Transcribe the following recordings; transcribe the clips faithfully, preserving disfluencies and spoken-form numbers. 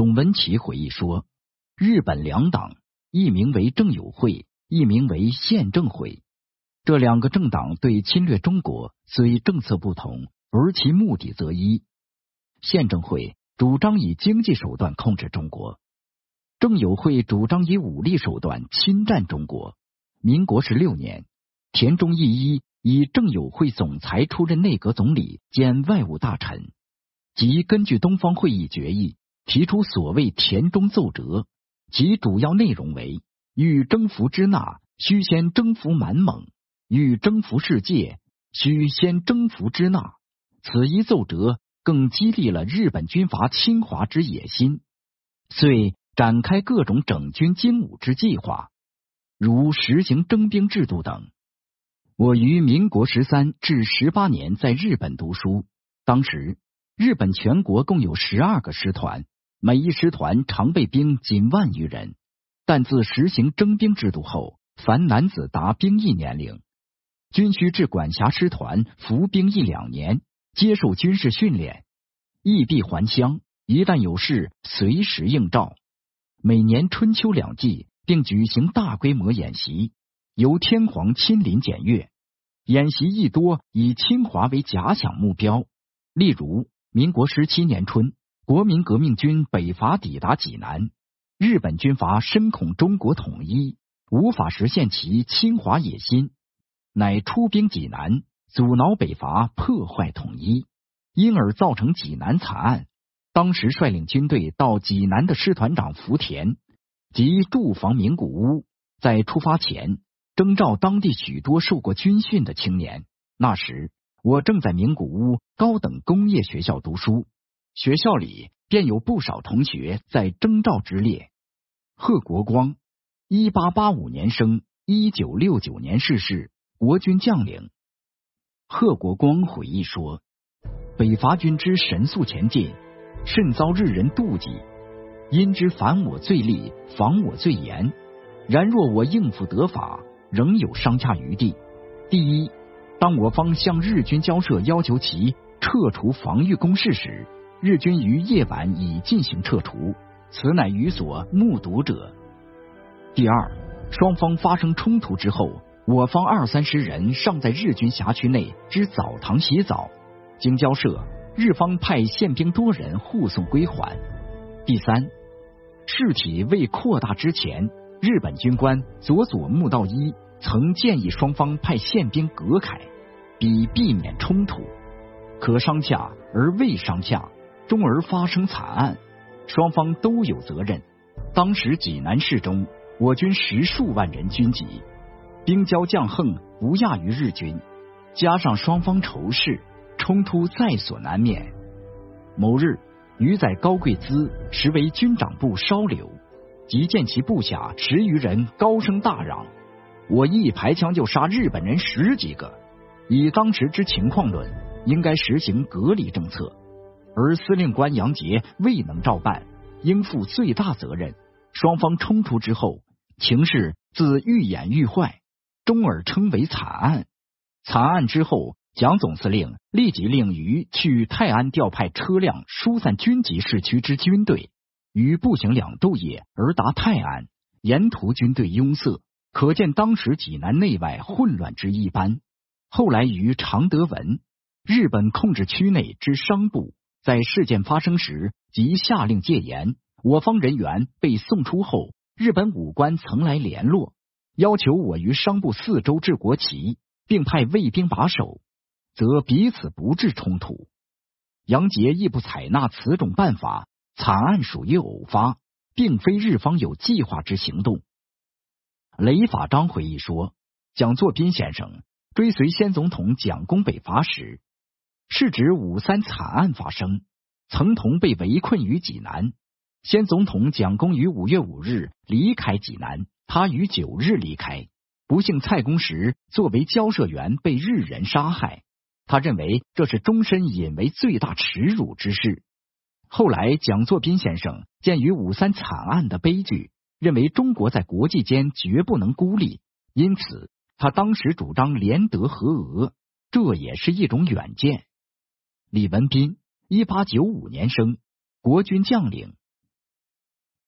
董文奇回忆说，日本两党，一名为政友会，一名为宪政会。这两个政党对侵略中国虽政策不同，而其目的则一。宪政会主张以经济手段控制中国，政友会主张以武力手段侵占中国。民国十六年，田中义一以政友会总裁出任内阁总理兼外务大臣，即根据东方会议决议提出所谓田中奏折，其主要内容为：欲征服支那，须先征服满蒙；欲征服世界，须先征服支那。此一奏折更激励了日本军阀侵华之野心，遂展开各种整军精武之计划，如实行征兵制度等。我于民国十三至十八年在日本读书，当时日本全国共有十二个师团，每一师团常备兵仅万余人，但自实行征兵制度后，凡男子达兵役年龄，均须至管辖师团服兵役两年，接受军事训练，役毕还乡，一旦有事随时应召。每年春秋两季，并举行大规模演习，由天皇亲临检阅。演习亦多以侵华为假想目标。例如，民国十七年春，国民革命军北伐抵达济南，日本军阀深恐中国统一，无法实现其侵华野心，乃出兵济南，阻挠北伐，破坏统一，因而造成济南惨案。当时率领军队到济南的师团长福田，即驻防名古屋，在出发前征召当地许多受过军训的青年。那时我正在名古屋高等工业学校读书，学校里便有不少同学在征召之列。贺国光，一八八五年生，一九六九年逝世，国军将领。贺国光回忆说，北伐军之神速前进，甚遭日人妒忌，因之反我最厉，防我最严。然若我应付得法，仍有商洽余地。第一，当我方向日军交涉要求其撤除防御工事时，日军于夜晚已进行撤除，此乃于所目睹者。第二，双方发生冲突之后，我方二三十人尚在日军辖区内之澡堂洗澡，经交涉，日方派宪兵多人护送归还。第三，事体未扩大之前，日本军官佐佐木道一曾建议双方派宪兵隔开，以避免冲突。可商洽而未商洽，终而发生惨案，双方都有责任。当时济南市中，我军十数万人军籍，兵骄将横不亚于日军，加上双方仇视，冲突在所难免。某日，余在高贵滋，时为军长部稍留，即见其部下十余人高声大嚷，我一排枪就杀日本人十几个。以当时之情况论，应该实行隔离政策，而司令官杨杰未能照办，应负最大责任。双方冲突之后，情势自愈演愈坏，终而称为惨案。惨案之后，蒋总司令立即令余去泰安调派车辆疏散军籍市区之军队，于步行两昼夜而达泰安，沿途军队拥塞，可见当时济南内外混乱之一般。后来于常德文，日本控制区内之商部，在事件发生时即下令戒严，我方人员被送出后，日本武官曾来联络，要求我于商部四周置国旗，并派卫兵把守，则彼此不致冲突。杨杰亦不采纳此种办法，惨案属于偶发，并非日方有计划之行动。雷法章回忆说，蒋作斌先生追随先总统蒋公北伐时，是指五三惨案发生，曾同被围困于济南。先总统蒋公于五月五日离开济南，他于九日离开。不幸蔡公时作为交涉员被日人杀害，他认为这是终身引为最大耻辱之事。后来蒋作斌先生鉴于五三惨案的悲剧，认为中国在国际间绝不能孤立，因此他当时主张联德和俄，这也是一种远见。李文斌，一八九五年生，国军将领。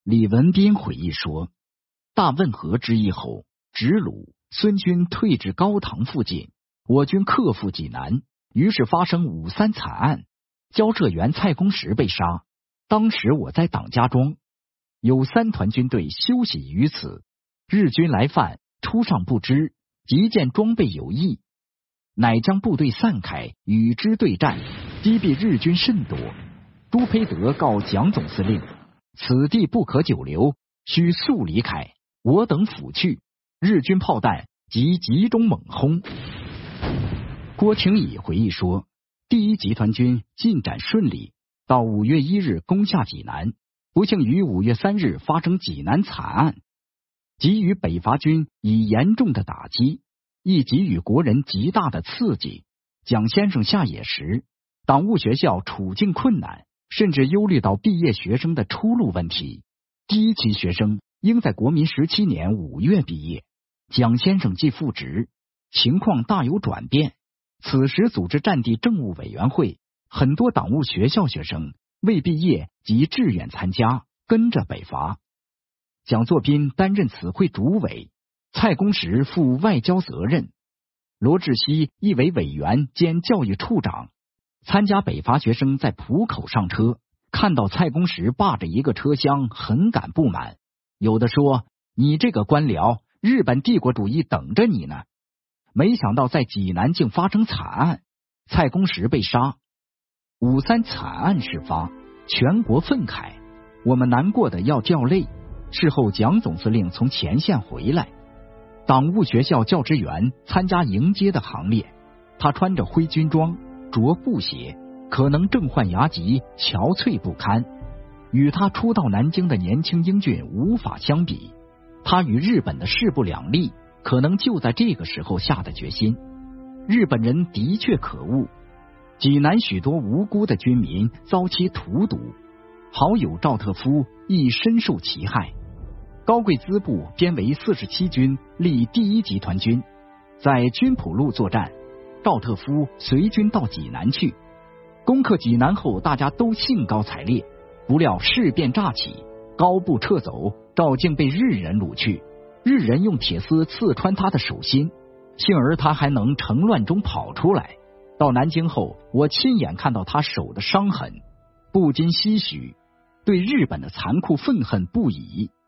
李文斌回忆说，大汶河之役后，直鲁、孙军退至高唐附近，我军克复济南，于是发生五三惨案，交涉员蔡公时被杀。当时我在党家庄，有三团军队休息于此，日军来犯，初上不知，即见装备有异，乃将部队散开，与之对战，击毙日军甚多。朱培德告蒋总司令，此地不可久留，须速离开。我等抚去，日军炮弹即集中猛轰。郭廷乙回忆说，第一集团军进展顺利，到五月一日攻下济南，不幸于五月三日发生济南惨案，给予北伐军以严重的打击，亦给予国人极大的刺激。蒋先生下野时，党务学校处境困难，甚至忧虑到毕业学生的出路问题。第一期学生应在国民十七年五月毕业，蒋先生即复职，情况大有转变。此时组织战地政务委员会，很多党务学校学生未毕业即志愿参加，跟着北伐。蒋作斌担任此会主委，蔡公时负外交责任，罗志熙亦为委员兼教育处长。参加北伐学生在浦口上车，看到蔡公时霸着一个车厢，很感不满。有的说，你这个官僚，日本帝国主义等着你呢。没想到在济南竟发生惨案，蔡公时被杀。五三惨案事发，全国愤慨，我们难过的要掉泪。事后蒋总司令从前线回来，党务学校教职员参加迎接的行列，他穿着灰军装，着布鞋，可能正患牙疾，憔悴不堪，与他初到南京的年轻英俊无法相比。他与日本的势不两立，可能就在这个时候下的决心。日本人的确可恶，济南许多无辜的军民遭其荼毒，好友赵特夫亦深受其害。高贵滋部编为四十七军，立第一集团军，在军浦路作战。赵特夫随军到济南去，攻克济南后，大家都兴高采烈，不料事变乍起，高部撤走，赵竟被日人掳去，日人用铁丝刺穿他的手心，幸而他还能乘乱中跑出来。到南京后，我亲眼看到他手的伤痕，不禁唏嘘，对日本的残酷愤恨不已。